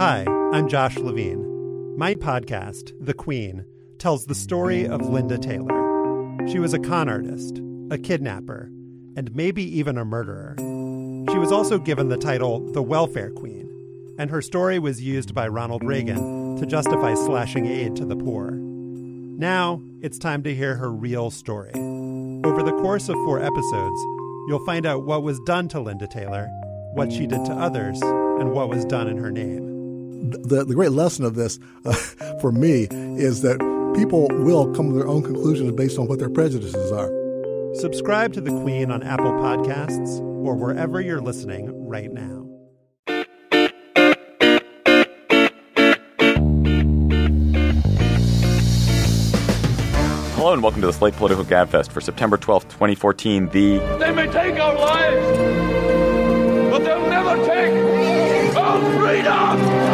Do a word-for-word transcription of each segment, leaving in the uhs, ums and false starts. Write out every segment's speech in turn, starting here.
Hi, I'm Josh Levine. My podcast, The Queen, tells the story of Linda Taylor. She was a con artist, a kidnapper, and maybe even a murderer. She was also given the title the Welfare Queen, and her story was used by Ronald Reagan to justify slashing aid to the poor. Now, it's time to hear her real story. Over the course of four episodes, you'll find out what was done to Linda Taylor, what she did to others, and what was done in her name. The, the great lesson of this, uh, for me, is that people will come to their own conclusions based on what their prejudices are. Subscribe to The Queen on Apple Podcasts or wherever you're listening right now. Hello and welcome to the Slate Political Gabfest for September twelfth, twenty fourteen. The They may take our lives, but they'll never take our freedom!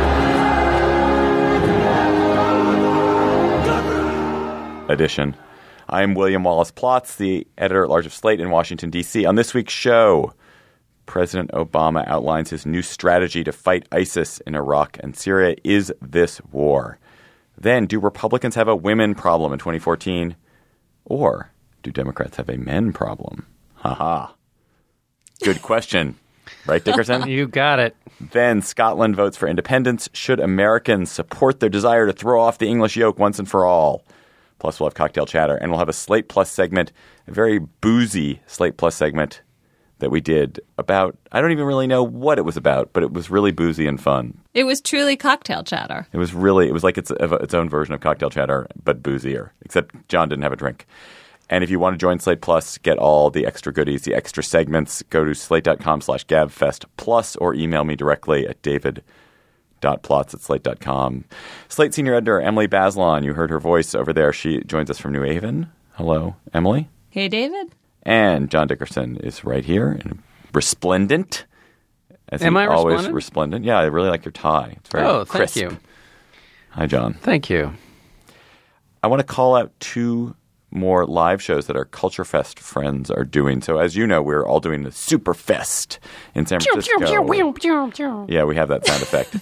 edition. I am William Wallace Plotz, the editor-at-large of Slate in Washington, D C. On this week's show, President Obama outlines his new strategy to fight ISIS in Iraq and Syria. Is this war? Then, do Republicans have a women problem in twenty fourteen? Or do Democrats have a men problem? Ha ha. Good question. Right, Dickerson? You got it. Then Scotland votes for independence. Should Americans support their desire to throw off the English yoke once and for all? Plus, we'll have cocktail chatter, and we'll have a Slate Plus segment, a very boozy Slate Plus segment that we did about, I don't even really know what it was about, but it was really boozy and fun. It was truly cocktail chatter. It was really, it was like its, its own version of cocktail chatter, but boozier, except John didn't have a drink. And if you want to join Slate Plus, get all the extra goodies, the extra segments, go to slate.com slash gabfest plus or email me directly at david.plots at slate.com. Slate senior editor Emily Bazelon, you heard her voice over there. She joins us from New Haven. Hello, Emily. Hey, David. And John Dickerson is right here, and resplendent. As Am I always resplendent? resplendent? Yeah, I really like your tie. It's very Oh, crisp. thank you. Hi, John. Thank you. I want to call out two more live shows that our Culture Fest friends are doing. So as you know, we're all doing the Super Fest in San Francisco. Yeah, we have that sound effect.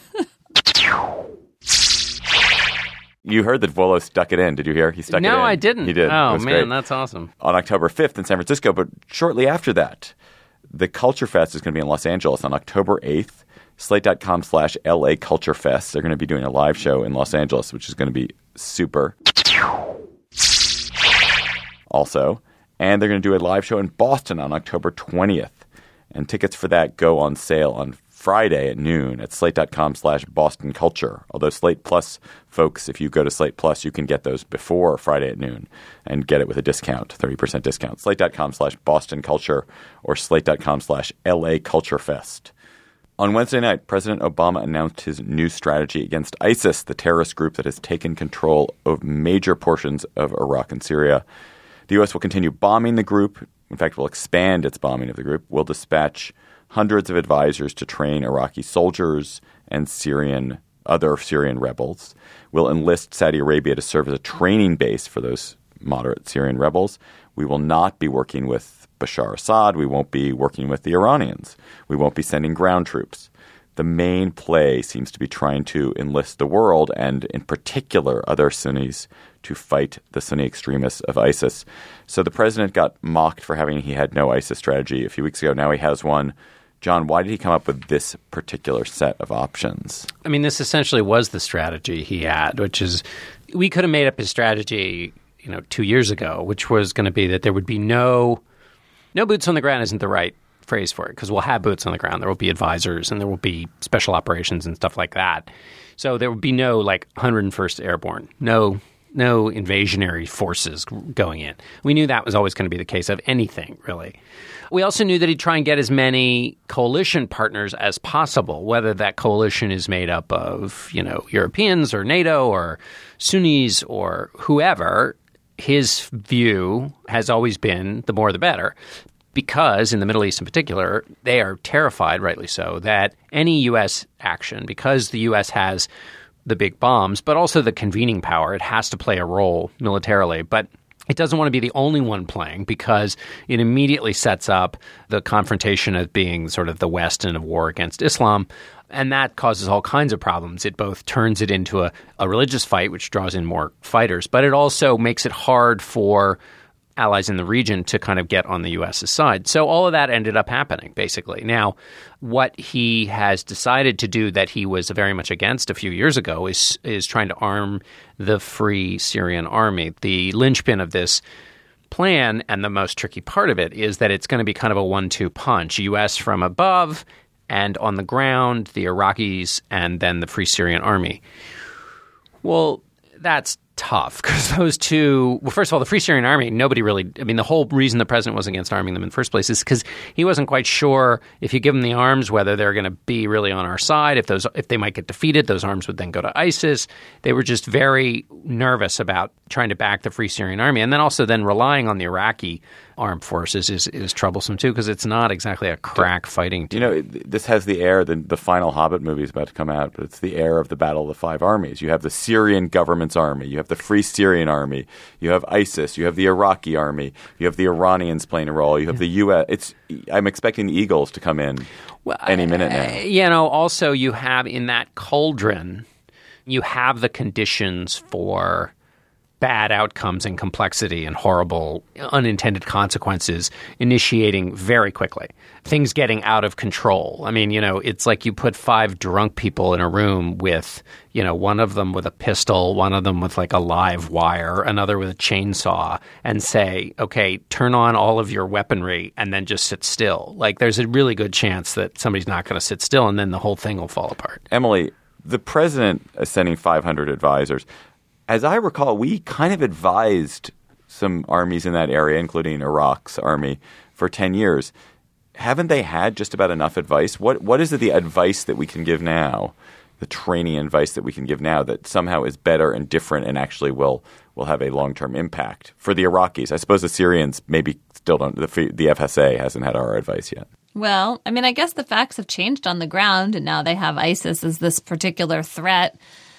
You heard that Volo stuck it in. Did you hear? He stuck it in. No, I didn't. He did. Oh, It was man, great. that's awesome. On October fifth in San Francisco, but shortly after that, the Culture Fest is going to be in Los Angeles on October eighth. Slate.com slash LA Culture Fest. They're going to be doing a live show in Los Angeles, which is going to be super. Also, and they're going to do a live show in Boston on October twentieth. And tickets for that go on sale on Friday at noon at slate.com slash Boston Culture. Although Slate Plus folks, if you go to Slate Plus, you can get those before Friday at noon and get it with a discount, thirty percent discount. Slate.com slash Boston Culture or slate.com slash LA Culture Fest. On Wednesday night, President Obama announced his new strategy against ISIS, the terrorist group that has taken control of major portions of Iraq and Syria. The U S will continue bombing the group. In fact, will expand its bombing of the group. We'll dispatch hundreds of advisors to train Iraqi soldiers and Syrian other Syrian rebels. We'll enlist Saudi Arabia to serve as a training base for those moderate Syrian rebels. We will not be working with Bashar Assad. We won't be working with the Iranians. We won't be sending ground troops. The main play seems to be trying to enlist the world, and in particular other Sunnis, to fight the Sunni extremists of ISIS. So the president got mocked for having he had no ISIS strategy a few weeks ago. Now he has one. John, why did he come up with this particular set of options? I mean, this essentially was the strategy he had, which is we could have made up his strategy, you know, two years ago, which was going to be that there would be no no boots on the ground isn't the right phrase for it, because we'll have boots on the ground. There will be advisors and there will be special operations and stuff like that. So there would be no like one hundred first Airborne, no no invasionary forces going in. We knew that was always going to be the case of anything, really. We also knew that he'd try and get as many coalition partners as possible, whether that coalition is made up of, you know, Europeans or NATO or Sunnis or whoever. His view has always been the more the better. Because in the Middle East in particular, they are terrified, rightly so, that any U S action, because the U S has the big bombs, but also the convening power, it has to play a role militarily. But it doesn't want to be the only one playing, because it immediately sets up the confrontation of being sort of the West in a war against Islam. And that causes all kinds of problems. It both turns it into a, a religious fight, which draws in more fighters, but it also makes it hard for allies in the region to kind of get on the U S's side. So all of that ended up happening, basically. Now, what he has decided to do that he was very much against a few years ago is is trying to arm the Free Syrian Army. The linchpin of this plan, and the most tricky part of it, is that it's going to be kind of a one two punch. U S from above, and on the ground, the Iraqis, and then the Free Syrian Army. Well, that's tough because those two – well, first of all, the Free Syrian Army, nobody really – I mean, the whole reason the president was against arming them in the first place is because he wasn't quite sure if you give them the arms whether they're going to be really on our side. If those if they might get defeated, those arms would then go to ISIS. They were just very nervous about trying to back the Free Syrian Army. And then also then relying on the Iraqi armed forces is, is troublesome too because it's not exactly a crack fighting team. You know, this has the air – the the final Hobbit movie is about to come out, but it's the air of the Battle of the Five Armies. You have the Syrian government's army. You have the Free Syrian Army. You have ISIS. You have the Iraqi army. You have the Iranians playing a role. You have the U S. It's I'm expecting the Eagles to come in well, any minute now. You know, also you have in that cauldron, you have the conditions for bad outcomes and complexity and horrible unintended consequences initiating very quickly. Things getting out of control. I mean, you know, it's like you put five drunk people in a room with, you know, one of them with a pistol, one of them with like a live wire, another with a chainsaw, and say, okay, turn on all of your weaponry and then just sit still. Like there's a really good chance that somebody's not going to sit still and then the whole thing will fall apart. Emily, the president is sending five hundred advisors. As I recall, we kind of advised some armies in that area, including Iraq's army, for ten years. Haven't they had just about enough advice? What What is it, the advice that we can give now, the training advice that we can give now that somehow is better and different and actually will will have a long-term impact for the Iraqis? I suppose the Syrians maybe still don't – the the F S A hasn't had our advice yet. Well, I mean, I guess the facts have changed on the ground, and now they have ISIS as this particular threat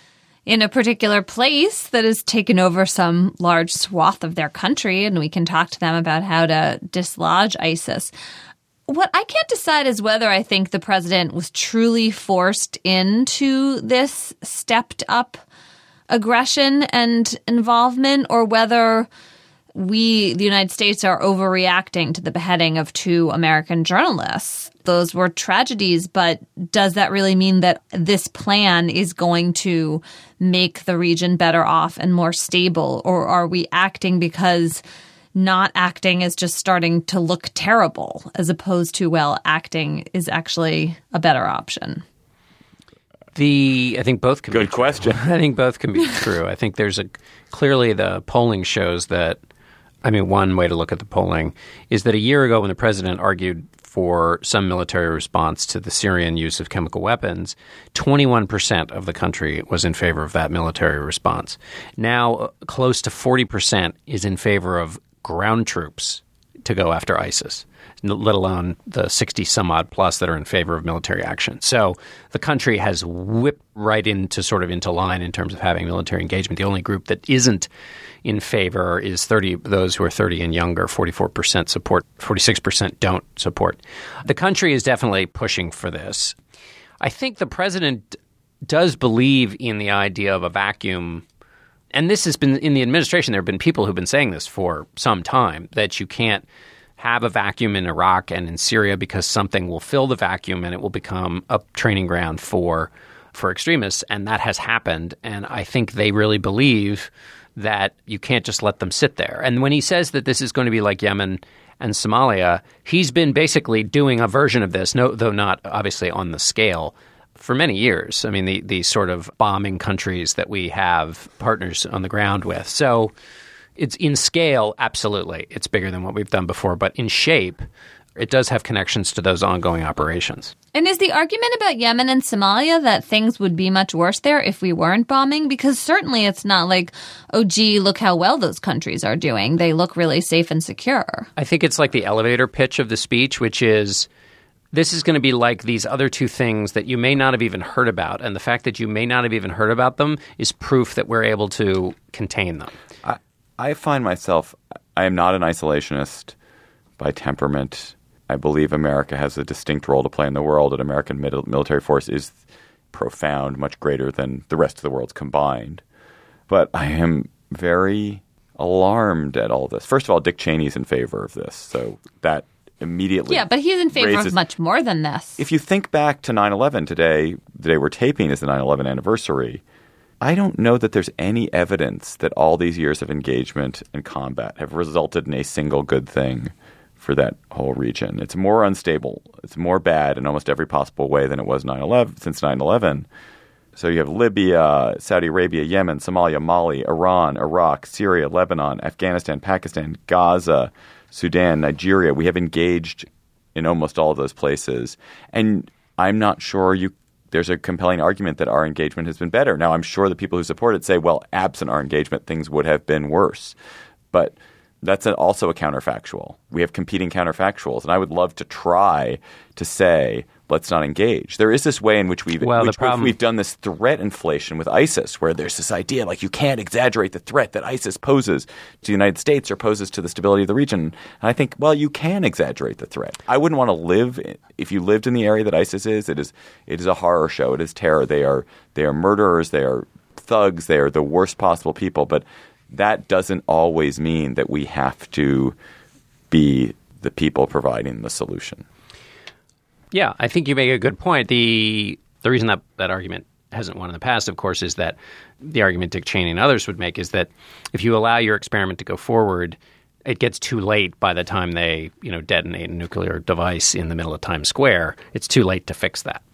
in a particular place that has taken over some large swath of their country, and we can talk to them about how to dislodge ISIS. What I can't decide is whether I think the president was truly forced into this stepped-up aggression and involvement, or whether we, the United States, are overreacting to the beheading of two American journalists. Those were tragedies, but does that really mean that this plan is going to make the region better off and more stable? Or are we acting because not acting is just starting to look terrible, as opposed to, well, acting is actually a better option? The I think both can Good be true. question. I think both can be true. I think there's a clearly the polling shows that, I mean, one way to look at the polling is that a year ago when the president argued for some military response to the Syrian use of chemical weapons, twenty-one percent of the country was in favor of that military response. Now, close to forty percent is in favor of ground troops to go after ISIS, let alone the sixty some odd plus that are in favor of military action. So the country has whipped right into sort of into line in terms of having military engagement. The only group that isn't in favor is thirty those who are thirty and younger. forty-four percent support, forty-six percent don't support. The country is definitely pushing for this. I think the president does believe in the idea of a vacuum. And this has been in the administration. There have been people who've been saying this for some time, that you can't have a vacuum in Iraq and in Syria because something will fill the vacuum and it will become a training ground for for extremists. And that has happened. And I think they really believe that you can't just let them sit there. And when he says that this is going to be like Yemen and Somalia, he's been basically doing a version of this, no, though not obviously on the scale, for many years. I mean, the, the sort of bombing countries that we have partners on the ground with. So it's in scale, absolutely. It's bigger than what we've done before. But in shape, it does have connections to those ongoing operations. And is the argument about Yemen and Somalia that things would be much worse there if we weren't bombing? Because certainly it's not like, oh, gee, look how well those countries are doing. They look really safe and secure. I think it's like the elevator pitch of the speech, which is, this is going to be like these other two things that you may not have even heard about. And the fact that you may not have even heard about them is proof that we're able to contain them. I, I find myself – I am not an isolationist by temperament. I believe America has a distinct role to play in the world, and American military force is profound, much greater than the rest of the world's combined. But I am very alarmed at all this. First of all, Dick Cheney's in favor of this, so that immediately Yeah, but he's in favor raises, of much more than this. If you think back to nine eleven today, the day we're taping is the nine eleven anniversary, I don't know that there's any evidence that all these years of engagement and combat have resulted in a single good thing for that whole region. It's more unstable. It's more bad in almost every possible way than it was nine eleven since nine eleven. So you have Libya, Saudi Arabia, Yemen, Somalia, Mali, Iran, Iraq, Syria, Lebanon, Afghanistan, Pakistan, Gaza, Sudan, Nigeria. We have engaged in almost all of those places. And I'm not sure you there's a compelling argument that our engagement has been better. Now, I'm sure the people who support it say, well, absent our engagement, things would have been worse. But that's an, also a counterfactual. We have competing counterfactuals. And I would love to try to say, let's not engage. There is this way in which we've, well, which the problem, we've done this threat inflation with ISIS, where there's this idea like you can't exaggerate the threat that ISIS poses to the United States or poses to the stability of the region. And I think, well, you can exaggerate the threat. I wouldn't want to live – if you lived in the area that ISIS is, it is it is a horror show. It is terror. They are they are murderers. They are thugs. They are the worst possible people. But that doesn't always mean that we have to be the people providing the solution. Yeah, I think you make a good point. The the reason that that argument hasn't won in the past, of course, is that the argument Dick Cheney and others would make is that if you allow your experiment to go forward, it gets too late by the time they, you know, detonate a nuclear device in the middle of Times Square. It's too late to fix that.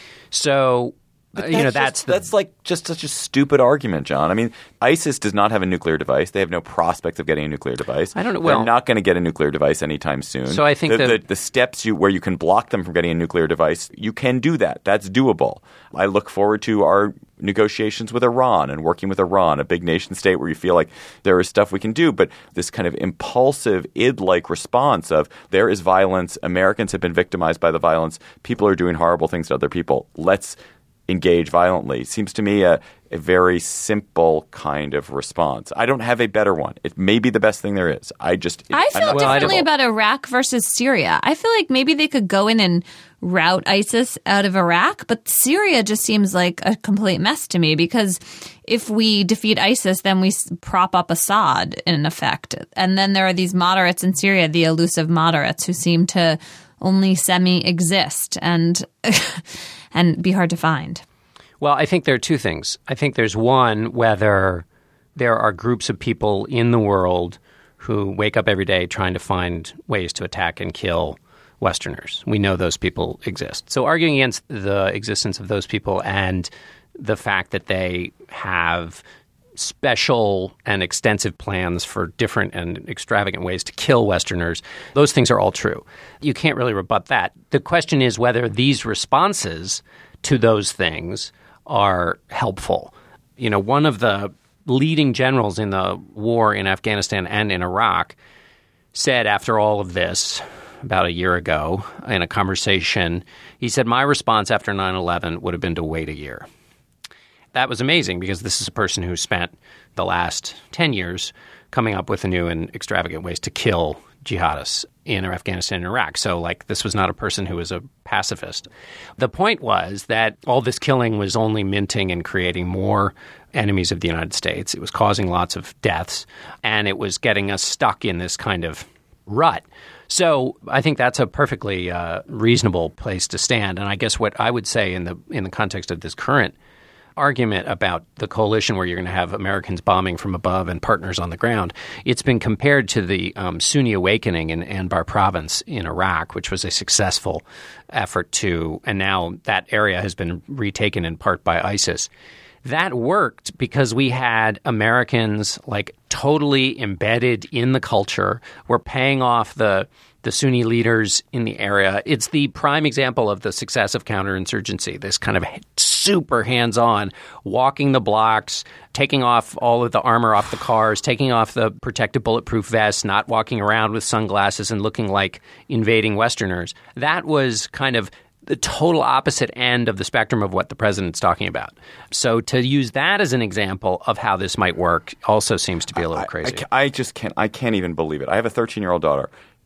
So, uh, you know, that's just, the, that's like just such a stupid argument, John. I mean, ISIS does not have a nuclear device. They have no prospect of getting a nuclear device. I don't know. Well, they're not going to get a nuclear device anytime soon. So I think the, that the, the steps you where you can block them from getting a nuclear device, you can do that. That's doable. I look forward to our negotiations with Iran and working with Iran, a big nation state where you feel like there is stuff we can do. But this kind of impulsive, id-like response of there is violence, Americans have been victimized by the violence, people are doing horrible things to other people, let's engage violently, seems to me a, a very simple kind of response. I don't have a better one. It may be the best thing there is. I just it, I feel I'm not differently comfortable. about Iraq versus Syria. I feel like maybe they could go in and rout ISIS out of Iraq, but Syria just seems like a complete mess to me because if we defeat ISIS, then we prop up Assad in effect. And then there are these moderates in Syria, the elusive moderates who seem to only semi-exist and and be hard to find. Well, I think there are two things. I think there's one, whether there are groups of people in the world who wake up every day trying to find ways to attack and kill Westerners. We know those people exist. So arguing against the existence of those people and the fact that they have special and extensive plans for different and extravagant ways to kill Westerners, those things are all true. You can't really rebut that. The question is whether these responses to those things are helpful. You know, one of the leading generals in the war in Afghanistan and in Iraq said after all of this, about a year ago, in a conversation, he said, my response after nine eleven would have been to wait a year. That was amazing because this is a person who spent the last ten years coming up with new and extravagant ways to kill jihadists in Afghanistan and Iraq. So, like, this was not a person who was a pacifist. The point was that all this killing was only minting and creating more enemies of the United States. It was causing lots of deaths, and it was getting us stuck in this kind of rut. So I think that's a perfectly uh, reasonable place to stand. And I guess what I would say in the in the context of this current argument about the coalition where you're going to have Americans bombing from above and partners on the ground, it's been compared to the um, Sunni awakening in Anbar province in Iraq, which was a successful effort to, and now that area has been retaken in part by ISIS. That worked because we had Americans like totally embedded in the culture. We're paying off the the Sunni leaders in the area. It's the prime example of the success of counterinsurgency, this kind of super hands-on, walking the blocks, taking off all of the armor off the cars, taking off the protective bulletproof vests, not walking around with sunglasses and looking like invading Westerners. That was kind of the total opposite end of the spectrum of what the president's talking about. So to use that as an example of how this might work also seems to be a little I, crazy. I, I just can't. I can't even believe it. I have a thirteen-year-old daughter.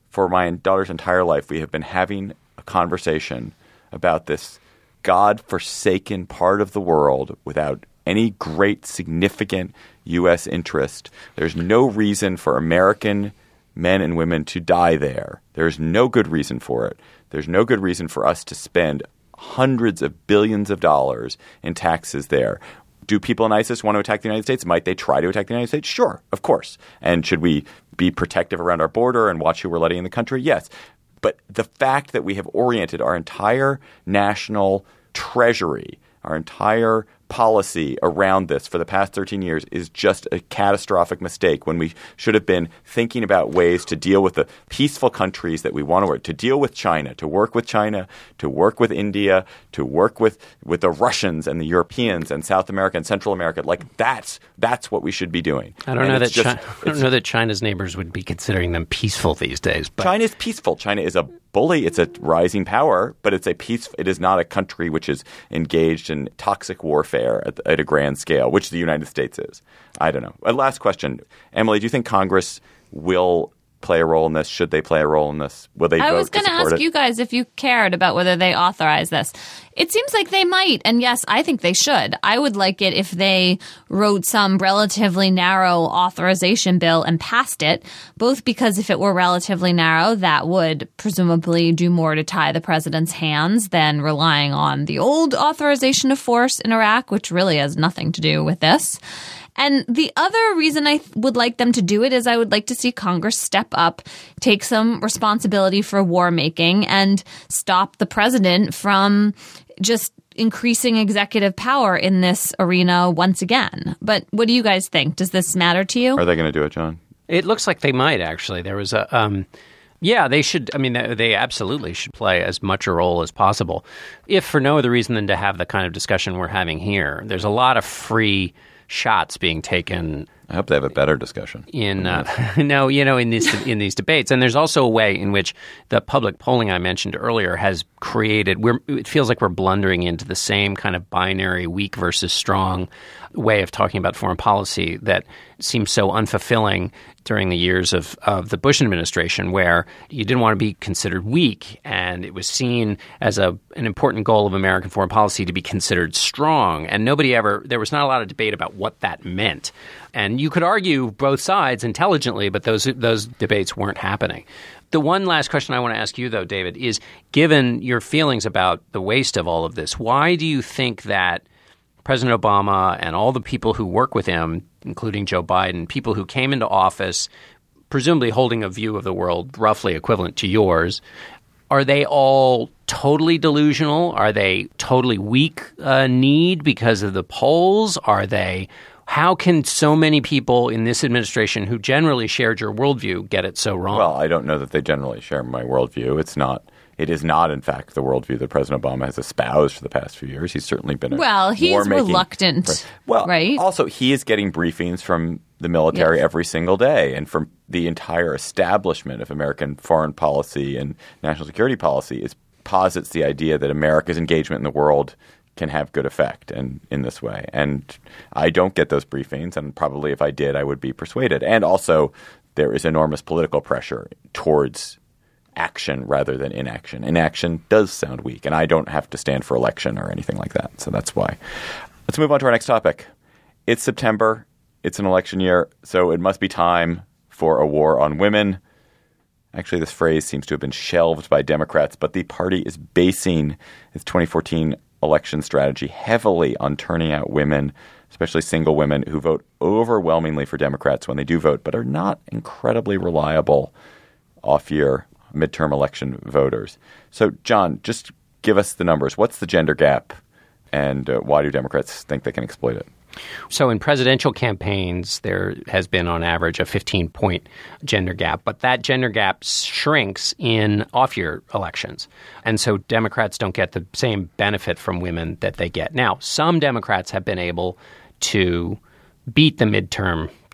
for my daughter's entire life, we have been having a conversation about this God-forsaken part of the world without any great significant U S interest. There's no reason for American men and women to die there. There's no good reason for it. There's no good reason for us to spend hundreds of billions of dollars in taxes there. Do people in ISIS want to attack the United States? Might they try to attack the United States? Sure, of course. And should we be protective around our border and watch who we're letting in the country? Yes. But the fact that we have oriented our entire national treasury, our entire policy around this for the past thirteen years is just a catastrophic mistake when we should have been thinking about ways to deal with the peaceful countries that we want to work, to deal with China, to work with China, to work with India, to work with, with the Russians and the Europeans and South America and Central America. Like that's that's what we should be doing. I don't and know that just, China, I don't know that China's neighbors would be considering them peaceful these days. But China is peaceful. China is a bully. It's a rising power, but it's a peace. It is not a country which is engaged in toxic warfare at, at a grand scale, which the United States is. I don't know. A last question. Emily, do you think Congress will play a role in this? Should they play a role in this? Will they I vote was going to to support ask it? you guys if you cared about whether they authorize this. It seems like they might. And yes, I think they should. I would like it if they wrote some relatively narrow authorization bill and passed it, both because if it were relatively narrow, that would presumably do more to tie the president's hands than relying on the old authorization of force in Iraq, which really has nothing to do with this. And the other reason I th- would like them to do it is I would like to see Congress step up, take some responsibility for war making, and stop the president from just increasing executive power in this arena once again. But what do you guys think? Does this matter to you? Are they going to do it, John? it looks like they might actually. There was a um, yeah, they should. I mean, they absolutely should play as much a role as possible, if for no other reason than to have the kind of discussion we're having here. There's a lot of free shots being taken. I hope they have a better discussion. In uh, no, you know, in these in these debates, and there's also a way in which the public polling I mentioned earlier has created. We're, it feels like we're blundering into the same kind of binary weak versus strong way of talking about foreign policy that seems so unfulfilling during the years of, of the Bush administration, where you didn't want to be considered weak, and it was seen as a an important goal of American foreign policy to be considered strong. And nobody ever – there was not a lot of debate about what that meant. And you could argue both sides intelligently, but those those debates weren't happening. The one last question I want to ask you, though, David, is given your feelings about the waste of all of this, why do you think that President Obama and all the people who work with him, including Joe Biden, people who came into office presumably holding a view of the world roughly equivalent to yours, are they all totally delusional? Are they totally weak uh, need because of the polls? Are they – how can so many people in this administration who generally shared your worldview get it so wrong? Well, I don't know that they generally share my worldview. It's not – It is not, in fact, the worldview that President Obama has espoused for the past few years. He's certainly been a well, he's war-making reluctant, pre- well, right? Also, he is getting briefings from the military yes. every single day and from the entire establishment of American foreign policy and national security policy is posits the idea that America's engagement in the world can have good effect and in this way. And I don't get those briefings, and probably if I did, I would be persuaded. And also, there is enormous political pressure towards action rather than inaction. Inaction does sound weak, and I don't have to stand for election or anything like that. So that's why. Let's move on to our next topic. It's September. It's an election year, so it must be time for a war on women. Actually, this phrase seems to have been shelved by Democrats, but the party is basing its twenty fourteen election strategy heavily on turning out women, especially single women who vote overwhelmingly for Democrats when they do vote, but are not incredibly reliable off-year midterm election voters. So, John, just give us the numbers. What's the gender gap, and uh, why do Democrats think they can exploit it? So in presidential campaigns, there has been on average a fifteen-point gender gap, but that gender gap shrinks in off-year elections. And so Democrats don't get the same benefit from women that they get. Now, some Democrats have been able to beat the midterm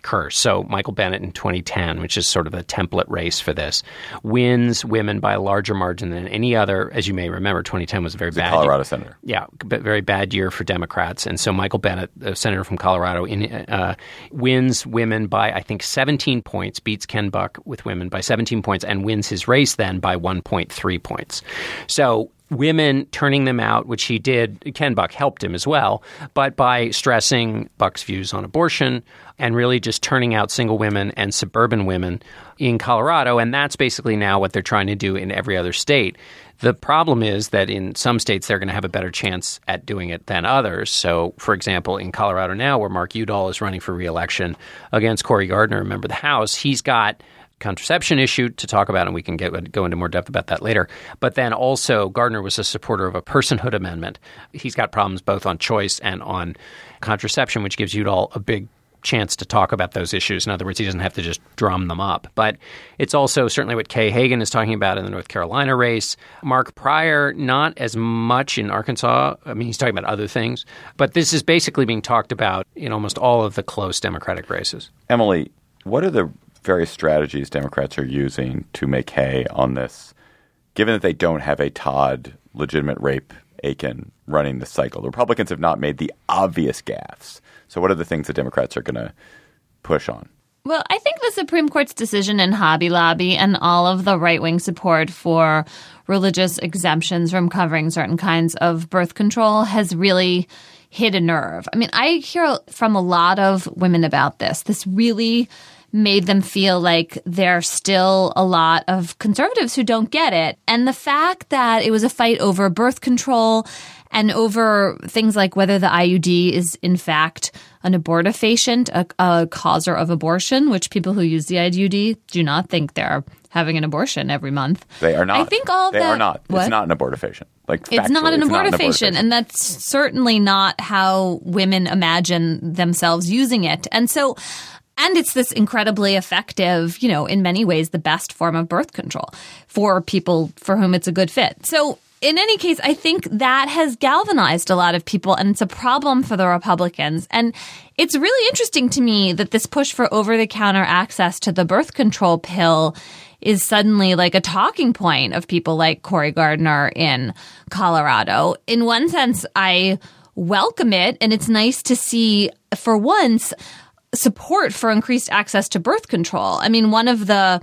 curse. So Michael Bennet in twenty ten, which is sort of a template race for this, wins women by a larger margin than any other. As you may remember, twenty ten was a very He's a bad Colorado year. senator. Yeah, but very bad year for Democrats. And so Michael Bennet, a senator from Colorado, in, uh, wins women by, I think, seventeen points, beats Ken Buck with women by seventeen points, and wins his race then by one point three points. So women turning them out, which he did, Ken Buck helped him as well, but by stressing Buck's views on abortion and really just turning out single women and suburban women in Colorado. And that's basically now what they're trying to do in every other state. The problem is that in some states, they're going to have a better chance at doing it than others. So, for example, in Colorado now, where Mark Udall is running for re-election against Cory Gardner, a member of the House, he's got contraception issue to talk about, and we can get, go into more depth about that later. But then also, Gardner was a supporter of a personhood amendment. He's got problems both on choice and on contraception, which gives Udall a big chance to talk about those issues. In other words, he doesn't have to just drum them up. But it's also certainly what Kay Hagan is talking about in the North Carolina race. Mark Pryor, not as much in Arkansas. I mean, he's talking about other things. But this is basically being talked about in almost all of the close Democratic races. Emily, what are the various strategies Democrats are using to make hay on this, given that they don't have a Todd legitimate rape Aiken running the cycle? The Republicans have not made the obvious gaffes. So what are the things that Democrats are going to push on? Well, I think the Supreme Court's decision in Hobby Lobby and all of the right-wing support for religious exemptions from covering certain kinds of birth control has really hit a nerve. I mean, I hear from a lot of women about this. This really made them feel like there are still a lot of conservatives who don't get it. And the fact that it was a fight over birth control and over things like whether the I U D is in fact an abortifacient, a, a causer of abortion, which people who use the I U D do not think they're having an abortion every month. They are not. I think all of they that, are not. What? It's not an abortifacient. Like it's not an it's not an abortifacient, and that's certainly not how women imagine themselves using it. And so, and it's this incredibly effective, you know, in many ways, the best form of birth control for people for whom it's a good fit. So in any case, I think that has galvanized a lot of people, and it's a problem for the Republicans. And it's really interesting to me that this push for over-the-counter access to the birth control pill is suddenly like a talking point of people like Cory Gardner in Colorado. In one sense, I welcome it, and it's nice to see, for once, support for increased access to birth control. I mean, one of the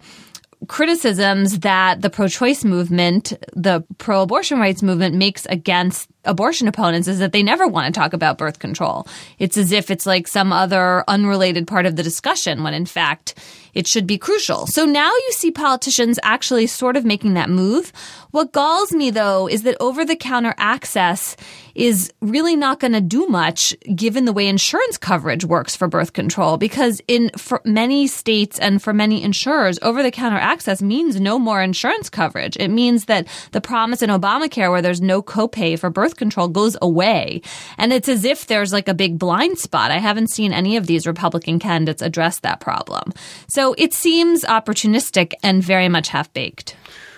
criticisms that the pro-choice movement, the pro-abortion rights movement makes against abortion opponents is that they never want to talk about birth control. It's as if it's like some other unrelated part of the discussion when in fact it should be crucial. So now you see politicians actually sort of making that move. What galls me, though, is that over-the-counter access is really not going to do much given the way insurance coverage works for birth control, because in for many states and for many insurers, over-the-counter access means no more insurance coverage. It means that the promise in Obamacare where there's no copay for birth control goes away. And it's as if there's like a big blind spot. I haven't seen any of these Republican candidates address that problem. So it seems opportunistic and very much half-baked.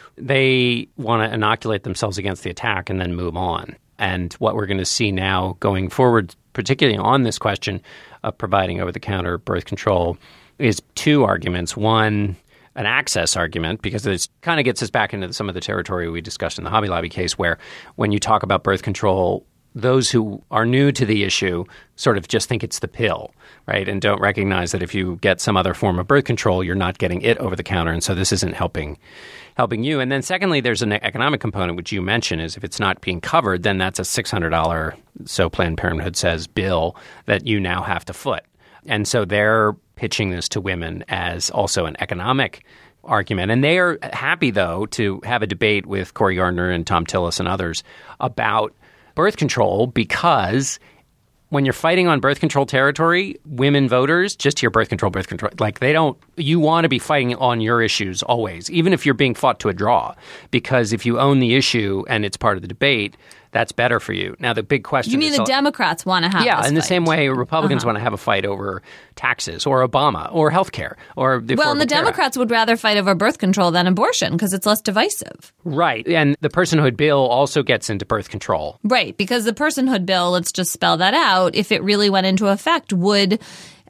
They want to inoculate themselves against the attack and then move on. And what we're going to see now going forward, particularly on this question of providing over-the-counter birth control, is two arguments. One, an access argument, because it kind of gets us back into some of the territory we discussed in the Hobby Lobby case, where when you talk about birth control, those who are new to the issue sort of just think it's the pill, right? And don't recognize that if you get some other form of birth control, you're not getting it over the counter. And so this isn't helping helping you. And then secondly, there's an economic component, which you mentioned, is if it's not being covered, then that's a six hundred dollars, so Planned Parenthood says, bill that you now have to foot. And so they're pitching this to women as also an economic argument. And they are happy, though, to have a debate with Cory Gardner and Thom Tillis and others about birth control, because when you're fighting on birth control territory, women voters just hear birth control, birth control. Like they don't – you want to be fighting on your issues always, even if you're being fought to a draw, because if you own the issue and it's part of the debate – that's better for you. Now, the big question You mean is, the Democrats want to have yeah, this in the fight. same way Republicans Uh-huh. want to have a fight over taxes or Obama or health care or the Well, and the Affordable Care Act. Democrats would rather fight over birth control than abortion because it's less divisive. Right. And the personhood bill also gets into birth control. Right, because the personhood bill, let's just spell that out, if it really went into effect, would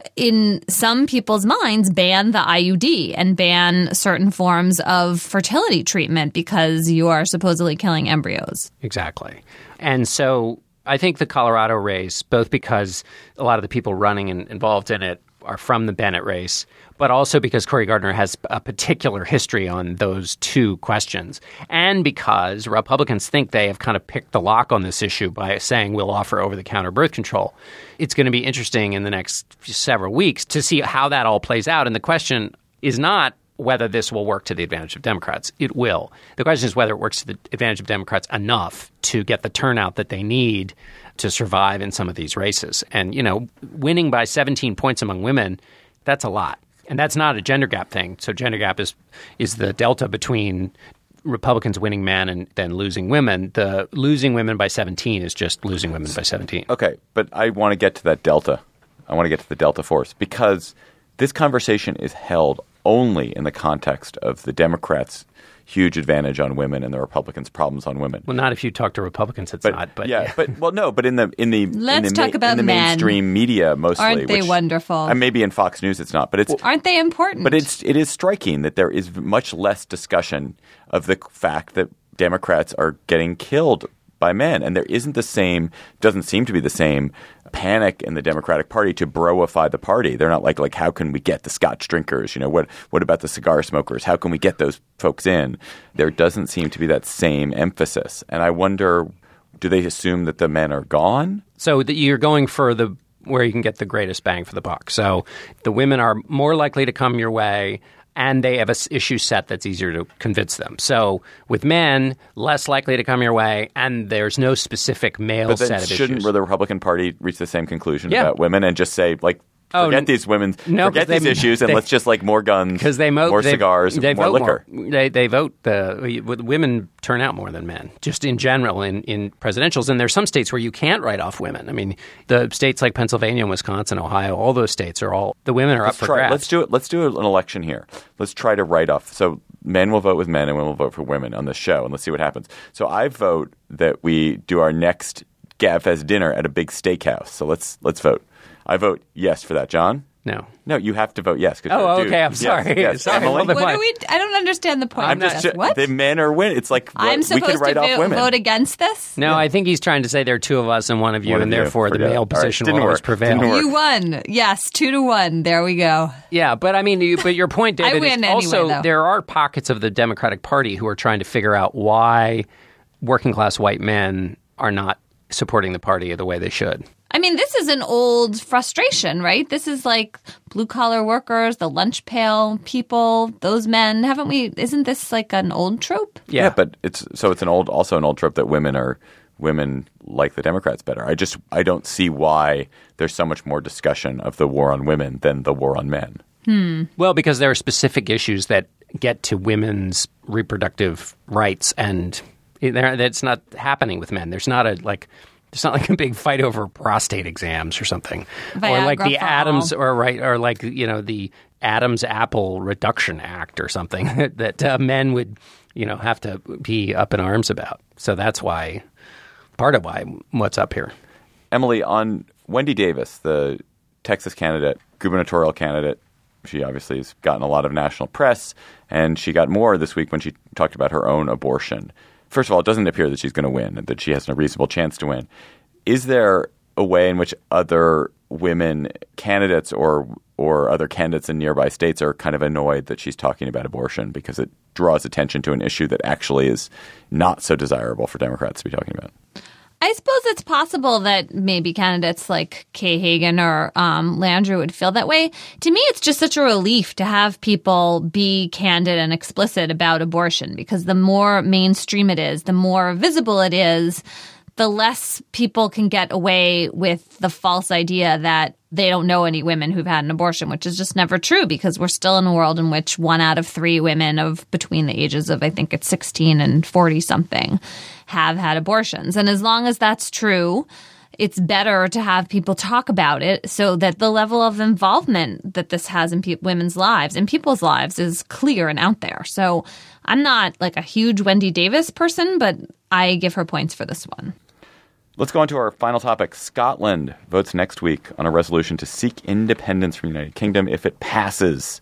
in some people's minds, ban the I U D and ban certain forms of fertility treatment because you are supposedly killing embryos. Exactly. And so I think the Colorado race, both because a lot of the people running and involved in it are from the Bennett race, but also because Cory Gardner has a particular history on those two questions, and because Republicans think they have kind of picked the lock on this issue by saying we'll offer over-the-counter birth control. It's going to be interesting in the next several weeks to see how that all plays out. And the question is not whether this will work to the advantage of Democrats. It will. The question is whether it works to the advantage of Democrats enough to get the turnout that they need to survive in some of these races. And, you know, winning by seventeen points among women, that's a lot. And that's not a gender gap thing. So gender gap is is the delta between Republicans winning men and then losing women. The losing women by seventeen is just losing women by seventeen. Okay, but I want to get to that delta. I want to get to the delta force because this conversation is held only in the context of the Democrats' huge advantage on women and the Republicans' problems on women. Well, not if you talk to Republicans, it's but, not. But yeah, yeah, but well, no, but in the in the Let's in the, talk ma- about in the men. mainstream media mostly, Aren't they which, wonderful? And maybe in Fox News it's not, but it's Aren't they important? But it's it is striking that there is much less discussion of the fact that Democrats are getting killed by men, and there isn't the same, doesn't seem to be the same panic in the Democratic Party to broify the party. They're not like like how can we get the Scotch drinkers? You know, what what about the cigar smokers? How can we get those folks in? There doesn't seem to be that same emphasis, and I wonder, do they assume that the men are gone? So that you're going for the where you can get the greatest bang for the buck. So the women are more likely to come your way, and they have an issue set that's easier to convince them. So with men, less likely to come your way, and there's no specific male but then set of shouldn't issues. the Republican Party reach the same conclusion Yeah. about women and just say, like, Oh, forget n- these women, no, forget 'cause these they- issues, and they- let's just like more guns, Because they mo- more they, cigars, they more vote liquor. More. They they vote the women turn out more than men, just in general in, in presidentials. And there's some states where you can't write off women. I mean, the states like Pennsylvania, Wisconsin, Ohio, all those states are all the women are Let's up for try, grabs. Let's do it. Let's do an election here. Let's try to write off. So men will vote with men, and women will vote for women on the show, and let's see what happens. So I vote that we do our next GabFest dinner at a big steakhouse. So let's let's vote. I vote yes for that, John. No. No, you have to vote yes. 'Cause Oh, you're a dude. okay. I'm Yes, sorry. yes. Sorry. Emily? Well, then what why- are we? I don't understand the point. I'm of just this. What? the men are win. It's like I'm what, we supposed could write to off vo- women. vote against this? No, I think he's trying to say there are two of us and one of you, One of and you. therefore the Forget it. male All right. position Didn't will always work. prevail. Didn't work. You won. Yes, two to one. There we go. Yeah, but I mean, you, but your point, I David, win is anyway, also though. there are pockets of the Democratic Party who are trying to figure out why working class white men are not supporting the party the way they should. I mean, this is an old frustration, right? This is like blue collar workers, the lunch pail people, those men. Haven't we? Isn't this like an old trope? Yeah, Yeah, but it's so it's an old also an old trope that women are women like the Democrats better. I just I don't see why there's so much more discussion of the war on women than the war on men. Well, because there are specific issues that get to women's reproductive rights, and there- that's not happening with men. There's not a like. It's not like a big fight over prostate exams or something, or like Viagra the for Adams, all. or right, or like you know the Adams Apple Reduction Act or something that uh, men would you know have to be up in arms about. So that's why part of why what's up here. Emily, on Wendy Davis, the Texas candidate, gubernatorial candidate, she obviously has gotten a lot of national press, and she got more this week when she talked about her own abortion. First of all, it doesn't appear that she's going to win, that she has a reasonable chance to win. Is there a way in which other women candidates or or other candidates in nearby states are kind of annoyed that she's talking about abortion because it draws attention to an issue that actually is not so desirable for Democrats to be talking about? I suppose it's possible that maybe candidates like Kay Hagan or um, Landrieu would feel that way. To me, it's just such a relief to have people be candid and explicit about abortion, because the more mainstream it is, the more visible it is, the less people can get away with the false idea that they don't know any women who've had an abortion, which is just never true, because we're still in a world in which one out of three women of between the ages of, I think it's sixteen and forty something, have had abortions. And as long as that's true, it's better to have people talk about it so that the level of involvement that this has in pe- women's lives and people's lives is clear and out there. So I'm not like a huge Wendy Davis person, but I give her points for this one. Let's go on to our final topic. Scotland votes next week on a resolution to seek independence from the United Kingdom. If it passes,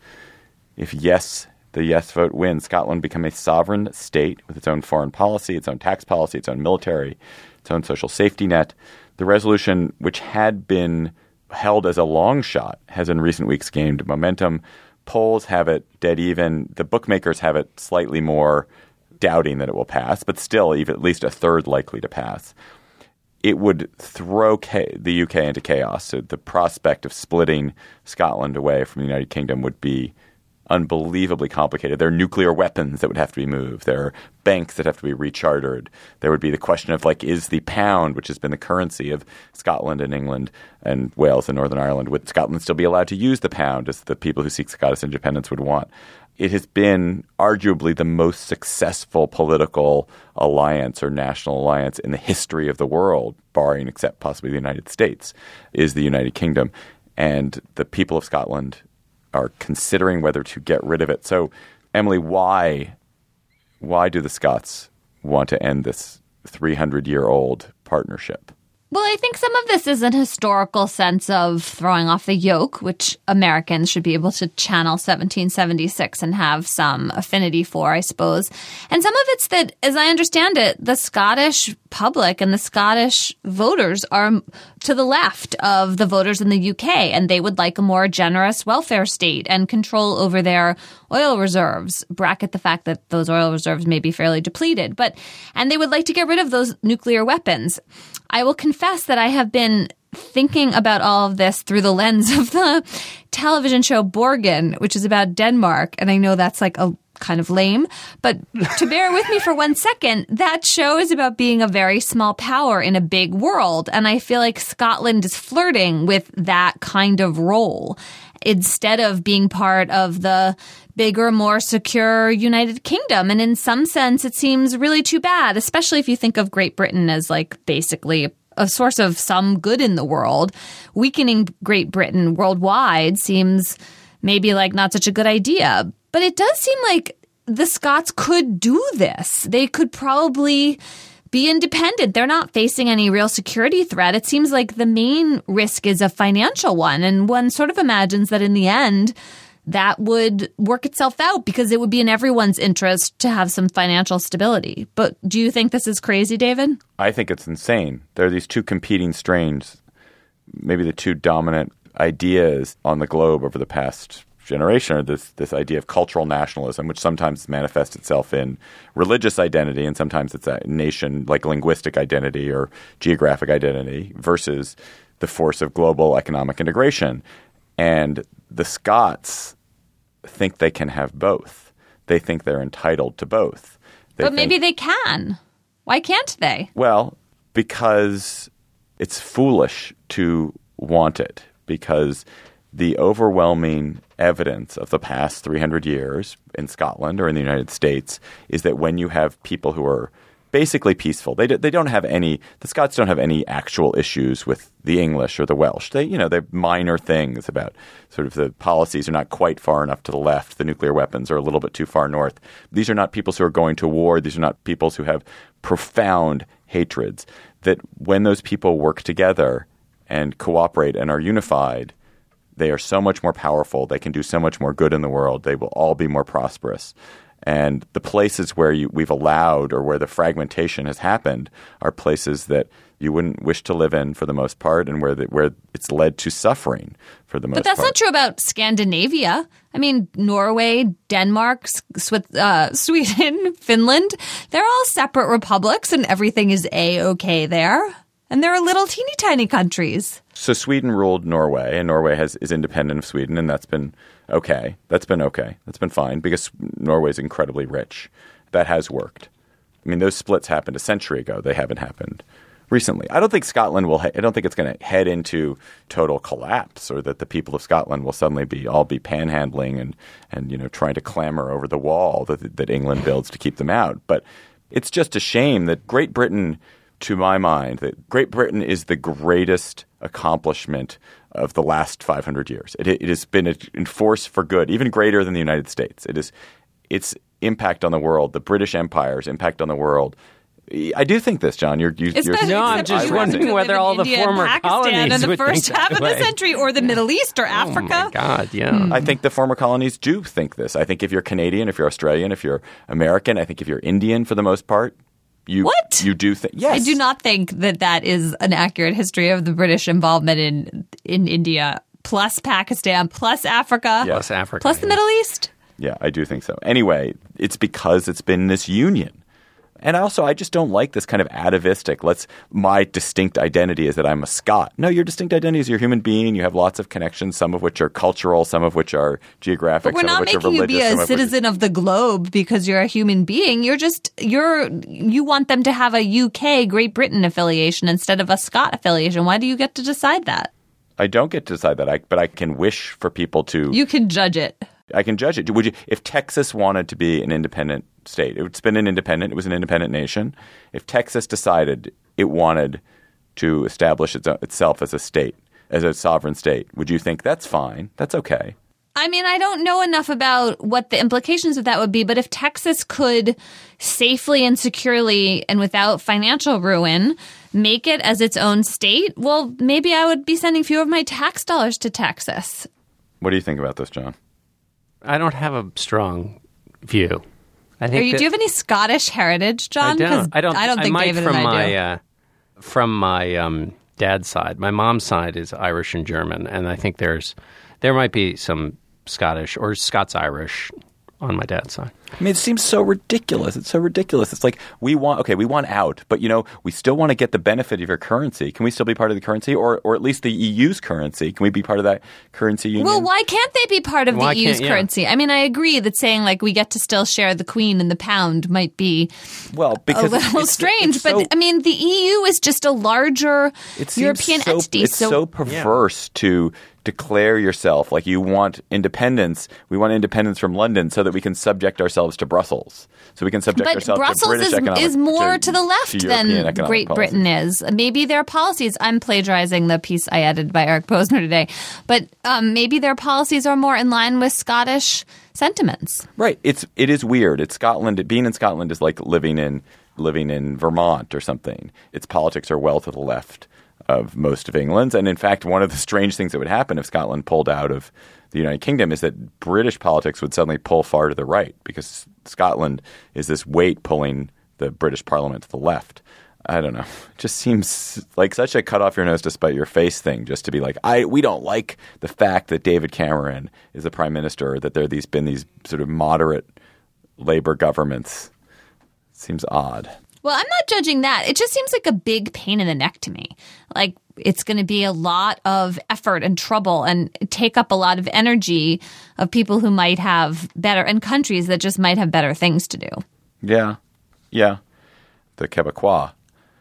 if yes, the yes vote wins, Scotland become a sovereign state with its own foreign policy, its own tax policy, its own military, its own social safety net. The resolution, which had been held as a long shot, has in recent weeks gained momentum. Polls have it dead even. The bookmakers have it slightly more doubting that it will pass, but still even at least a third likely to pass. It would throw K- the U K into chaos. So the prospect of splitting Scotland away from the United Kingdom would be unbelievably complicated. There are nuclear weapons that would have to be moved. There are banks that have to be rechartered. There would be the question of, like, is the pound, which has been the currency of Scotland and England and Wales and Northern Ireland, would Scotland still be allowed to use the pound as the people who seek Scottish independence would want? It has been arguably the most successful political alliance or national alliance in the history of the world, barring except possibly the United States, is the United Kingdom. And the people of Scotland are considering whether to get rid of it. So, Emily, why why do the Scots want to end this three hundred year old partnership? Well, I think some of this is an historical sense of throwing off the yoke, which Americans should be able to channel seventeen seventy-six and have some affinity for, I suppose. And some of it's that, as I understand it, the Scottish public and the Scottish voters are to the left of the voters in the U K, and they would like a more generous welfare state and control over their oil reserves. Bracket the fact that those oil reserves may be fairly depleted, but and they would like to get rid of those nuclear weapons. I will confess that I have been thinking about all of this through the lens of the television show Borgen, which is about Denmark. And I know that's like a kind of lame, but to bear with me for one second, that show is about being a very small power in a big world. And I feel like Scotland is flirting with that kind of role instead of being part of the bigger, more secure United Kingdom. And in some sense, it seems really too bad, especially if you think of Great Britain as like basically a source of some good in the world. Weakening Great Britain worldwide seems maybe like not such a good idea. But it does seem like the Scots could do this. They could probably be independent. They're not facing any real security threat. It seems like the main risk is a financial one. And one sort of imagines that in the end, that would work itself out because it would be in everyone's interest to have some financial stability. But do you think this is crazy, David? I think it's insane. There are these two competing strains, maybe the two dominant ideas on the globe over the past generation, are this, this idea of cultural nationalism, which sometimes manifests itself in religious identity and sometimes it's a nation, like linguistic identity or geographic identity, versus the force of global economic integration. And the Scots think they can have both. They think they're entitled to both. They but maybe think, they can. Why can't they? Well, because it's foolish to want it. Because the overwhelming evidence of the past three hundred years in Scotland or in the United States is that when you have people who are basically peaceful, they do, they don't have any – the Scots don't have any actual issues with the English or the Welsh. They, you know, they're minor things about sort of the policies are not quite far enough to the left. The nuclear weapons are a little bit too far north. These are not peoples who are going to war. These are not peoples who have profound hatreds. That when those people work together and cooperate and are unified, they are so much more powerful. They can do so much more good in the world. They will all be more prosperous. And the places where you, we've allowed or where the fragmentation has happened are places that you wouldn't wish to live in for the most part and where the, where it's led to suffering for the most part. But that's part. not true about Scandinavia. I mean, Norway, Denmark, Swiss, uh, Sweden, Finland, they're all separate republics and everything is A-okay there. And they're little teeny tiny countries. So Sweden ruled Norway, and Norway has is independent of Sweden, and that's been okay. That's been okay. That's been fine because Norway is incredibly rich. That has worked. I mean, those splits happened a century ago. They haven't happened recently. I don't think Scotland will. I don't think it's going to head into total collapse, or that the people of Scotland will suddenly be all be panhandling and and you know trying to clamber over the wall that that England builds to keep them out. But it's just a shame that Great Britain. To my mind, that Great Britain is the greatest accomplishment of the last five hundred years. It, it has been in force for good, even greater than the United States. It is its impact on the world, the British Empire's impact on the world, I do think this, John. You're, you, Especially you're No, I'm except just you wondering live in whether all the India and former Pakistan colonies in the would first think half that of the way. century, or the Middle East, or Africa. Oh my God, yeah. I think the former colonies do think this. I think if you're Canadian, if you're Australian, if you're American, I think if you're Indian for the most part, you What? you do think. Yes, I do not think that that is an accurate history of the British involvement in in India, plus Pakistan, plus Africa, Yeah. Plus Africa. plus the yeah. Middle East. Yeah, I do think so. Anyway, it's because it's been this union. And also, I just don't like this kind of atavistic, let's, my distinct identity is that I'm a Scot. No, your distinct identity is you're a human being. You have lots of connections, some of which are cultural, some of which are geographic, But we're some not of which are making you religious. be some a of which- citizen of the globe because you're a human being. You're just you're you want them to have a U K, Great Britain affiliation instead of a Scot affiliation. Why do you get to decide that? I don't get to decide that, I, but I can wish for people to. You can judge it. I can judge it. Would you, if Texas wanted to be an independent state, it's been an independent, it was an independent nation. If Texas decided it wanted to establish its, itself as a state, as a sovereign state, would you think that's fine? That's okay. I mean, I don't know enough about what the implications of that would be, but if Texas could safely and securely and without financial ruin make it as its own state, well, maybe I would be sending fewer of my tax dollars to Texas. What do you think about this, John? I don't have a strong view. I think Are you, that- do you have any Scottish heritage, John? I 'Cause don't. I don't. I don't think might David from and I my do. uh, from my um, dad's side. My mom's side is Irish and German, and I think there's there might be some Scottish or Scots-Irish on my dad's side. I mean, it seems so ridiculous. It's so ridiculous. It's like we want, okay, we want out, but you know, we still want to get the benefit of your currency. Can we still be part of the currency, or or at least the E U's currency? Can we be part of that currency union? Well, why can't they be part of Why the E U's can't- yeah. currency? I mean, I agree that saying like we get to still share the Queen and the pound might be Well, a because little it's- strange, it's but so- I mean, the E U is just a larger it seems European so, entity. It's so, perverse to declare yourself like you want independence. We want independence from London so that we can subject ourselves to Brussels. So we can subject But ourselves to Brussels British is, economic is more to, to, the left to European than economic Great policies. Britain is. Maybe their policies, I'm plagiarizing the piece I edited by Eric Posner today, but um, maybe their policies are more in line with Scottish sentiments. Right. It's it is weird. It's Scotland. Being in Scotland is like living in living in Vermont or something. Its politics are well to the left of most of England's. And in fact, one of the strange things that would happen if Scotland pulled out of the United Kingdom is that British politics would suddenly pull far to the right because Scotland is this weight pulling the British Parliament to the left. I don't know. It just seems like such a cut off your nose to spite your face thing, just to be like, I we don't like the fact that David Cameron is the prime minister, that there have these been these sort of moderate Labour governments. Seems odd. Well, I'm not judging that. It just seems like a big pain in the neck to me. Like it's going to be a lot of effort and trouble and take up a lot of energy of people who might have better and countries that just might have better things to do. Yeah. Yeah. The Quebecois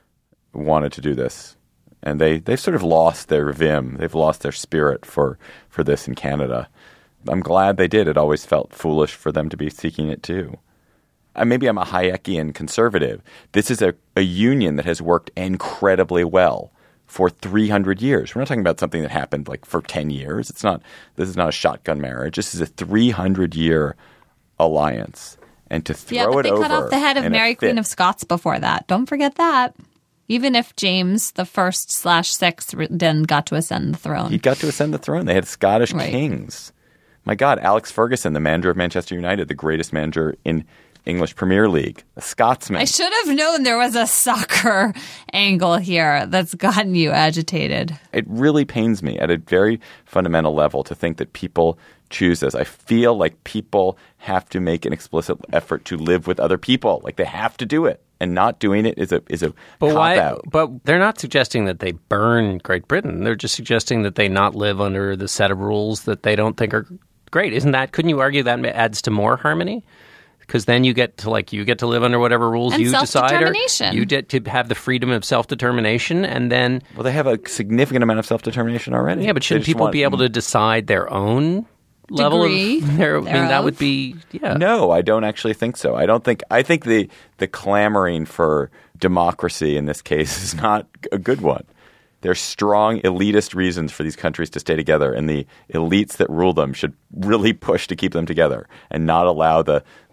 wanted to do this. And they, they've sort of lost their vim. They've lost their spirit for, for this in Canada. I'm glad they did. It always felt foolish for them to be seeking it too. Uh, maybe I'm a Hayekian conservative. This is a, a union that has worked incredibly well for three hundred years. We're not talking about something that happened like for ten years. It's not. This is not a shotgun marriage. This is a three hundred year alliance. And to throw yeah, but it they over cut off the head of in a Mary Queen fit- of Scots before that. Don't forget that. Even if James the first slash sixth then got to ascend the throne. He got to ascend the throne. They had Scottish Right. kings. My God, Alex Ferguson, the manager of Manchester United, the greatest manager in English Premier League, a Scotsman. I should have known there was a soccer angle here that's gotten you agitated. It really pains me at a very fundamental level to think that people choose this. I feel like people have to make an explicit effort to live with other people. Like they have to do it. And not doing it is a is a But cop why? out. But they're not suggesting that they burn Great Britain. They're just suggesting that they not live under the set of rules that they don't think are great. Isn't that? Couldn't you argue that adds to more harmony? Because then you get to like you get to live under whatever rules And you decide. Or self-determination. you get to have the freedom of self determination, and then Well, they have a significant amount of self-determination already. yeah. But They shouldn't just people want- be able to decide their own level Degree of their? I mean, that thereof. would be yeah. No, I don't actually think so. I don't think. I think the the clamoring for democracy in this case is not a good one. There's strong elitist reasons for these countries to stay together, and the elites that rule them should really push to keep them together and not allow the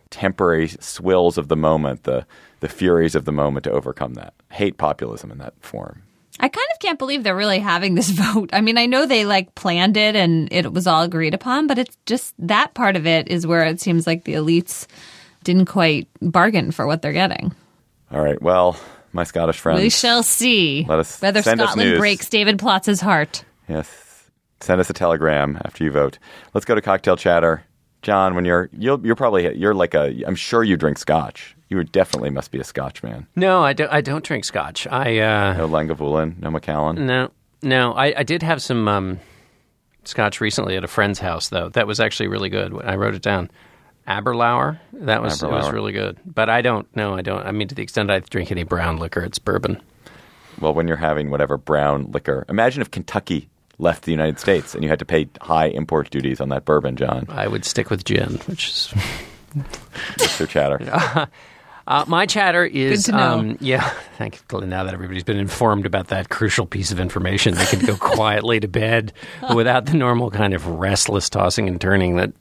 temporary swills of the moment, the the furies of the moment to overcome that. Hate populism in that form. I kind of can't believe they're really having this vote. I mean, I know they like planned it and it was all agreed upon, but it's just that part of it is where it seems like the elites didn't quite bargain for what they're getting. All right. Well, my Scottish friends. We shall see Let us whether send us Scotland news. breaks David Plotz's heart. Yes. Send us a telegram after you vote. Let's go to cocktail chatter. John, when you're you'll, you're probably you're like a I'm sure you drink scotch. You definitely must be a Scotch man. No, I don't. I don't drink scotch. I uh, No Lagavulin, no Macallan. no, no. I, I did have some um, scotch recently at a friend's house, though. That was actually really good. I wrote it down. Aberlour. That was it was Aberlour. really good. But I don't. No, I don't. I mean, to the extent I drink any brown liquor, it's bourbon. Well, when you're having whatever brown liquor, imagine if Kentucky left the United States and you had to pay high import duties on that bourbon, John. I would stick with gin, which is Their chatter. uh, my chatter is. Good to know. Um, yeah, thank you. Now that everybody's been informed about that crucial piece of information, they can go quietly to bed without the normal kind of restless tossing and turning that.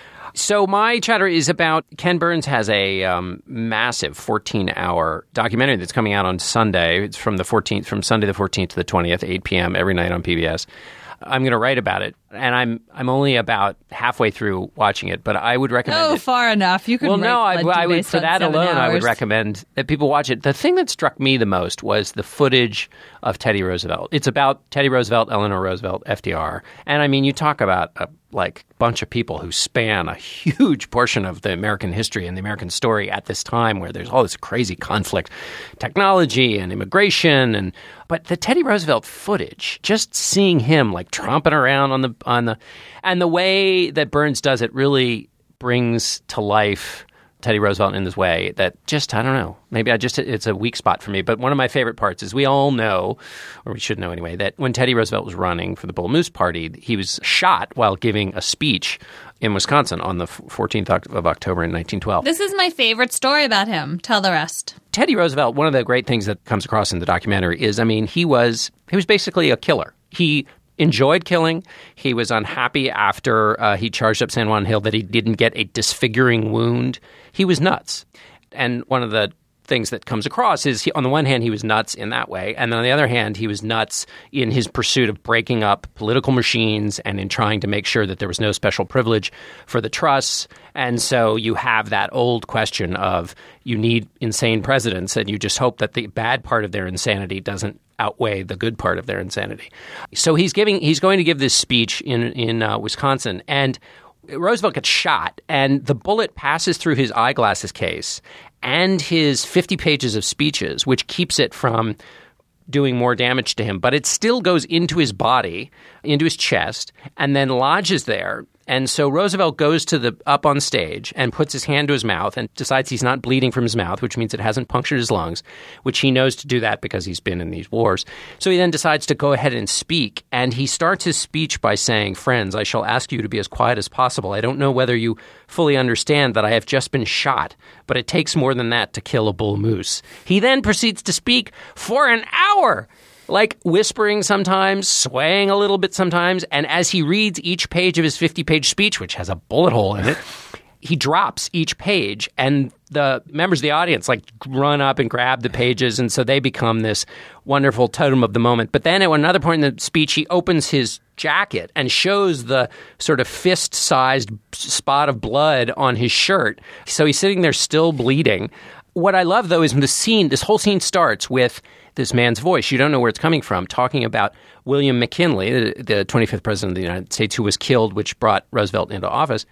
So my chatter is about Ken Burns has a um, massive fourteen-hour documentary that's coming out on Sunday. It's from the fourteenth, from Sunday the fourteenth to the twentieth, eight p.m. every night on P B S. I'm going to write about it, and I'm I'm only about halfway through watching it, but I would recommend Oh, it. far enough. You can Well, write no, I, plenty I would based for on that seven alone, I would hours. recommend that people watch it. The thing that struck me the most was the footage of Teddy Roosevelt. It's about Teddy Roosevelt, Eleanor Roosevelt, F D R, and I mean, you talk about a like bunch of people who span a huge portion of the American history and the American story at this time, where there's all this crazy conflict, technology and immigration, and but the Teddy Roosevelt footage, just seeing him like tromping around on the on the and the way that Burns does it really brings to life Teddy Roosevelt in this way that just, I don't know, maybe I just, it's a weak spot for me. But one of my favorite parts is we all know, or we should know anyway, that when Teddy Roosevelt was running for the Bull Moose Party, he was shot while giving a speech in Wisconsin on the fourteenth of October in nineteen twelve. This is my favorite story about him. Tell the rest. Teddy Roosevelt, one of the great things that comes across in the documentary is, I mean, he was he was basically a killer. He enjoyed killing. He was unhappy after uh, he charged up San Juan Hill that he didn't get a disfiguring wound. He was nuts. And one of the things that comes across is, he, on the one hand, he was nuts in that way. And on the other hand, he was nuts in his pursuit of breaking up political machines and in trying to make sure that there was no special privilege for the trusts. And so you have that old question of you need insane presidents, and you just hope that the bad part of their insanity doesn't outweigh the good part of their insanity. So he's giving, he's going to give this speech in in uh, Wisconsin, and Roosevelt gets shot, and the bullet passes through his eyeglasses case and his fifty pages of speeches, which keeps it from doing more damage to him. But it still goes into his body, into his chest, and then lodges there. And so Roosevelt goes to the up on stage and puts his hand to his mouth and decides he's not bleeding from his mouth, which means it hasn't punctured his lungs, which he knows to do that because he's been in these wars. So he then decides to go ahead and speak. And he starts his speech by saying, "Friends, I shall ask you to be as quiet as possible. I don't know whether you fully understand that I have just been shot, but it takes more than that to kill a bull moose." He then proceeds to speak for an hour, like whispering sometimes, swaying a little bit sometimes. And as he reads each page of his fifty-page speech, which has a bullet hole in it, he drops each page, and the members of the audience like run up and grab the pages, and so they become this wonderful totem of the moment. But then at another point in the speech, he opens his jacket and shows the sort of fist-sized spot of blood on his shirt. So he's sitting there still bleeding. What I love, though, is the scene, this whole scene starts with this man's voice. You don't know where it's coming from, talking about William McKinley, the, the twenty-fifth president of the United States, who was killed, which brought Roosevelt into office,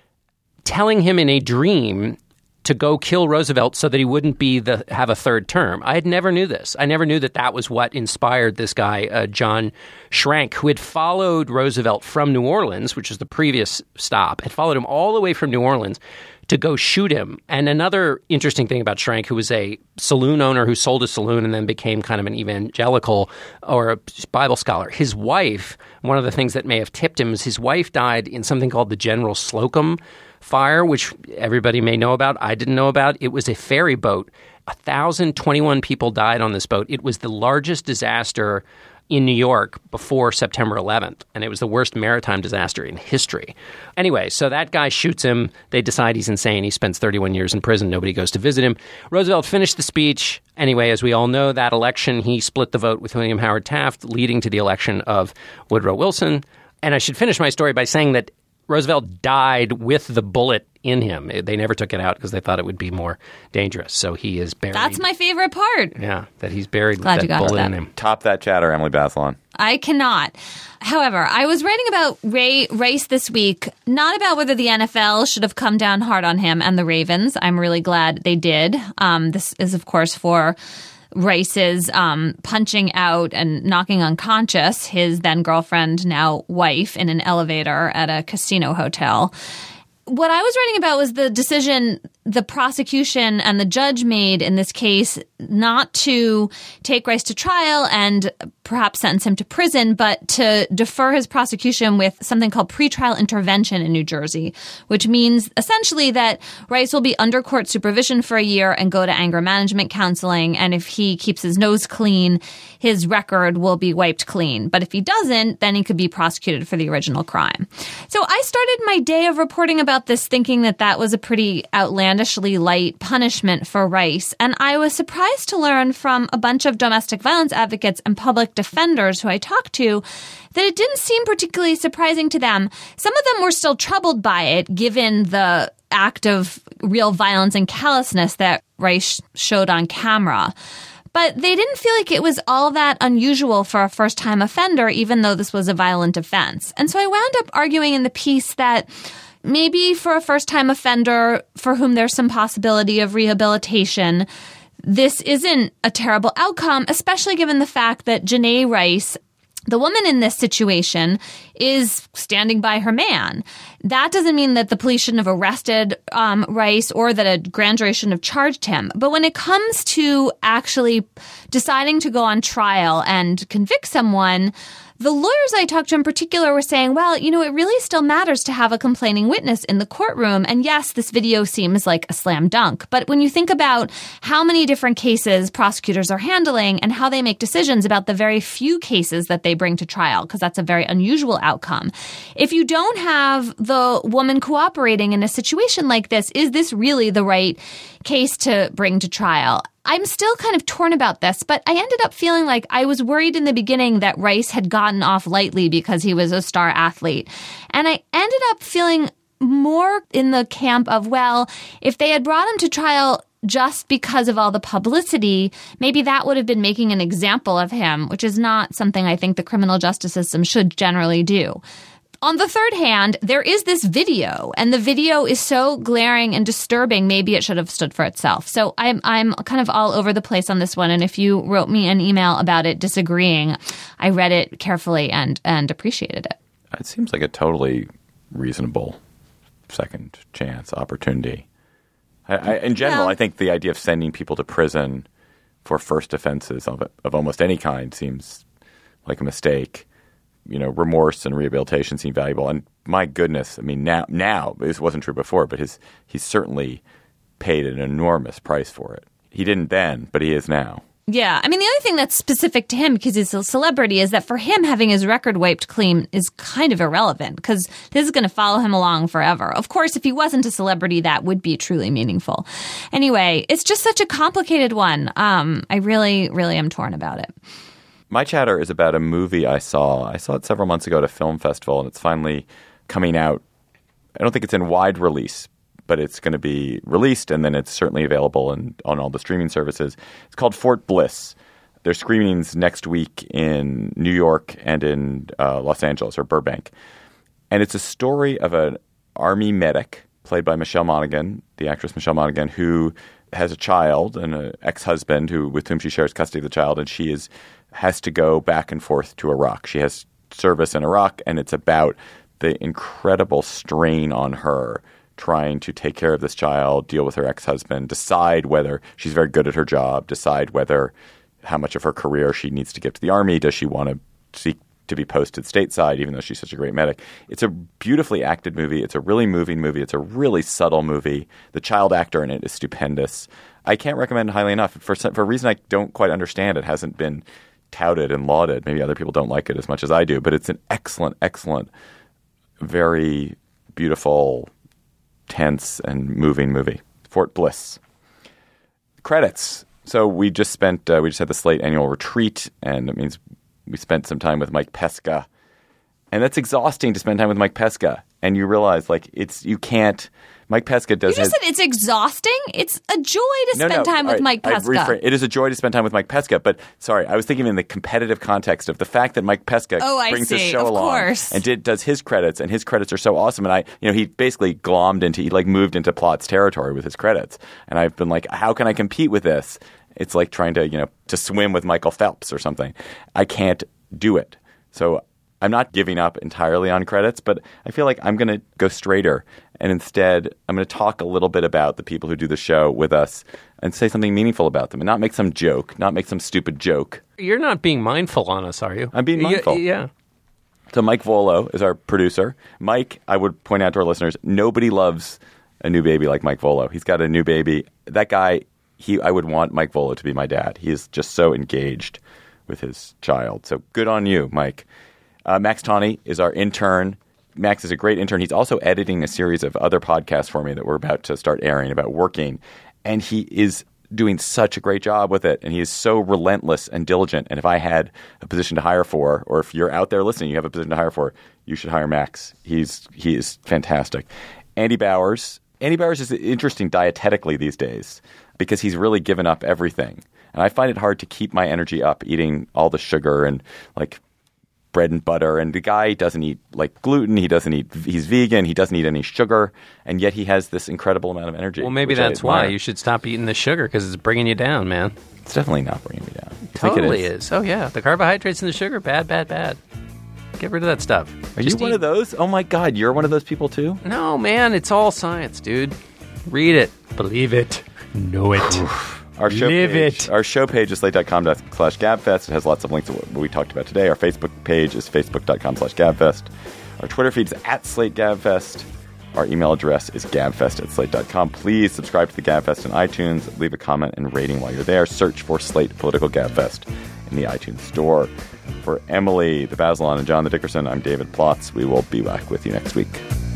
telling him in a dream to go kill Roosevelt so that he wouldn't be the have a third term. I had never knew this. I never knew that that was what inspired this guy, uh, John Schrank, who had followed Roosevelt from New Orleans, which is the previous stop, had followed him all the way from New Orleans to go shoot him. And another interesting thing about Schrank, who was a saloon owner who sold a saloon and then became kind of an evangelical or a Bible scholar. His wife, one of the things that may have tipped him is his wife died in something called the General Slocum fire, which everybody may know about. I didn't know about. It was a ferry boat. one thousand twenty-one people died on this boat. It was the largest disaster in New York before September eleventh, and it was the worst maritime disaster in history. Anyway, so that guy shoots him. They decide he's insane. He spends thirty-one years in prison. Nobody goes to visit him. Roosevelt finished the speech. Anyway, as we all know, that election, he split the vote with William Howard Taft, leading to the election of Woodrow Wilson. And I should finish my story by saying that Roosevelt died with the bullet in him. They never took it out because they thought it would be more dangerous. So he is buried. That's my favorite part. Yeah, that he's buried Glad with you that got bullet that. in him. Top that chatter, Emily Bazelon. I cannot. However, I was writing about Ray Rice this week, not about whether the N F L should have come down hard on him and the Ravens. I'm really glad they did. Um, this is, of course, for Rice's um, punching out and knocking unconscious his then girlfriend, now wife, in an elevator at a casino hotel. What I was writing about was the decision the prosecution and the judge made in this case not to take Rice to trial and perhaps sentence him to prison, but to defer his prosecution with something called pretrial intervention in New Jersey, which means essentially that Rice will be under court supervision for a year and go to anger management counseling. And if he keeps his nose clean, his record will be wiped clean. But if he doesn't, then he could be prosecuted for the original crime. So I started my day of reporting about this thinking that that was a pretty outlandishly light punishment for Rice. And I was surprised to learn from a bunch of domestic violence advocates and public defenders who I talked to that it didn't seem particularly surprising to them. Some of them were still troubled by it, given the act of real violence and callousness that Rice showed on camera. But they didn't feel like it was all that unusual for a first-time offender, even though this was a violent offense. And so I wound up arguing in the piece that maybe for a first-time offender for whom there's some possibility of rehabilitation, this isn't a terrible outcome, especially given the fact that Janae Rice, the woman in this situation, is standing by her man. That doesn't mean that the police shouldn't have arrested um, Rice or that a grand jury shouldn't have charged him. But when it comes to actually deciding to go on trial and convict someone, the lawyers I talked to in particular were saying, well, you know, it really still matters to have a complaining witness in the courtroom. And yes, this video seems like a slam dunk. But when you think about how many different cases prosecutors are handling and how they make decisions about the very few cases that they bring to trial, because that's a very unusual outcome, if you don't have the woman cooperating in a situation like this, is this really the right case to bring to trial? I'm still kind of torn about this, but I ended up feeling like I was worried in the beginning that Rice had gotten off lightly because he was a star athlete. And I ended up feeling more in the camp of, well, if they had brought him to trial just because of all the publicity, maybe that would have been making an example of him, which is not something I think the criminal justice system should generally do. On the third hand, there is this video, and the video is so glaring and disturbing, maybe it should have stood for itself. So I'm I'm kind of all over the place on this one, and if you wrote me an email about it disagreeing, I read it carefully and, and appreciated it. It seems like a totally reasonable second chance opportunity. I, I, in general, Yeah. I think the idea of sending people to prison for first offenses of, of almost any kind seems like a mistake. You know, remorse and rehabilitation seem valuable. And my goodness, I mean, now, now this wasn't true before, but his he's certainly paid an enormous price for it. He didn't then, but he is now. Yeah. I mean, the other thing that's specific to him, because he's a celebrity, is that for him, having his record wiped clean is kind of irrelevant, because this is going to follow him along forever. Of course, if he wasn't a celebrity, that would be truly meaningful. Anyway, it's just such a complicated one. Um, I really, really am torn about it. My chatter is about a movie I saw. I saw it several months ago at a film festival, and it's finally coming out. I don't think it's in wide release, but it's going to be released, and then it's certainly available in, on all the streaming services. It's called Fort Bliss. There's screenings next week in New York and in uh, Los Angeles, or Burbank. And it's a story of an Army medic, played by Michelle Monaghan, the actress Michelle Monaghan, who has a child and an ex-husband who with whom she shares custody of the child, and she is has to go back and forth to Iraq. She has service in Iraq, and it's about the incredible strain on her trying to take care of this child, deal with her ex-husband, decide whether she's very good at her job, decide whether how much of her career she needs to give to the Army. Does she want to seek to be posted stateside, even though she's such a great medic? It's a beautifully acted movie. It's a really moving movie. It's a really subtle movie. The child actor in it is stupendous. I can't recommend it highly enough. For, for a reason I don't quite understand, it hasn't been touted and lauded. Maybe other people don't like it as much as I do, but it's an excellent, excellent, very beautiful, tense, and moving movie. Fort Bliss. Credits. So we just spent, uh, we just had the Slate annual retreat, and it means we spent some time with Mike Pesca. And that's exhausting to spend time with Mike Pesca. And you realize, like, it's, you can't, Mike Pesca does You just his, said it's exhausting? It's a joy to no, spend no, time with right, Mike I've Pesca. refra- it is a joy to spend time with Mike Pesca, but sorry, I was thinking in the competitive context of the fact that Mike Pesca Oh, I brings his see. show Of along course. and did does his credits, and his credits are so awesome. And I, you know, he basically glommed into, he like moved into Plot's territory with his credits. And I've been like, how can I compete with this? It's like trying to, you know, to swim with Michael Phelps or something. I can't do it. So I'm not giving up entirely on credits, but I feel like I'm going to go straighter. And instead, I'm going to talk a little bit about the people who do the show with us and say something meaningful about them and not make some joke, not make some stupid joke. You're not being mindful on us, are you? I'm being mindful. Y- yeah. So Mike Volo is our producer. Mike, I would point out to our listeners, nobody loves a new baby like Mike Volo. He's got a new baby. That guy, he, I would want Mike Volo to be my dad. He is just so engaged with his child. So good on you, Mike. Uh, Max Tawney is our intern. Max is a great intern. He's also editing a series of other podcasts for me that we're about to start airing about working. And he is doing such a great job with it. And he is so relentless and diligent. And if I had a position to hire for, or if you're out there listening, you have a position to hire for, you should hire Max. He's he is fantastic. Andy Bowers. Andy Bowers is interesting dietetically these days because he's really given up everything. And I find it hard to keep my energy up eating all the sugar and like bread and butter. And the guy doesn't eat like gluten. He doesn't eat, he's vegan. He doesn't eat any sugar. And yet he has this incredible amount of energy. Well, maybe that's why you should stop eating the sugar because it's bringing you down, man. It's definitely not bringing me down. You Totally think it is. is. Oh, yeah. The carbohydrates and the sugar, bad, bad, bad. Get rid of that stuff. Are Just you one eat. of those? Oh, my God. You're one of those people, too? No, man. It's all science, dude. Read it. Believe it. Know it. Our show Live page, it. Our show page is slate.com slash gabfest. It has lots of links to what we talked about today. Our Facebook page is facebook.com slash gabfest. Our Twitter feed is at slate gabfest. Our email address is gabfest at slate dot com. Please subscribe to the Gabfest in iTunes. Leave a comment and rating while you're there. Search for Slate Political Gabfest in the iTunes store. For Emily, the Bazelon, and John the Dickerson, I'm David Plotz. We will be back with you next week.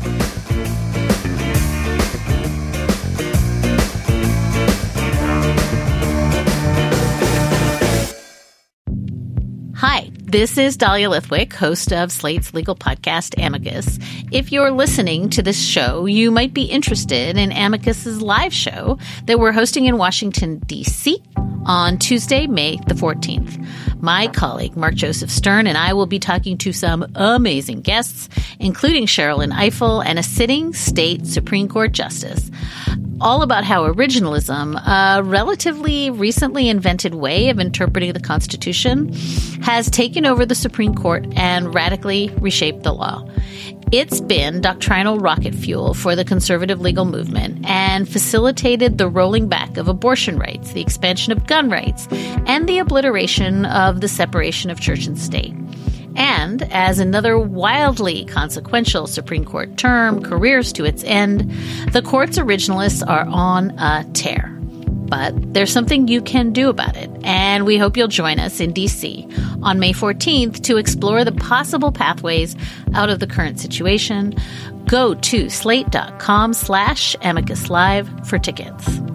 Hi, this is Dahlia Lithwick, host of Slate's legal podcast, Amicus. If you're listening to this show, you might be interested in Amicus's live show that we're hosting in Washington, D C on Tuesday, May the fourteenth. My colleague, Mark Joseph Stern, and I will be talking to some amazing guests, including Sherrilyn Ifill and a sitting state Supreme Court justice, all about how originalism, a relatively recently invented way of interpreting the Constitution, has taken over the Supreme Court and radically reshaped the law. It's been doctrinal rocket fuel for the conservative legal movement and facilitated the rolling back of abortion rights, the expansion of gun rights, and the obliteration of the separation of church and state. And as another wildly consequential Supreme Court term careers to its end, the court's originalists are on a tear. But there's something you can do about it, and we hope you'll join us in D C on May fourteenth to explore the possible pathways out of the current situation. Go to slate.com slash amicus live for tickets.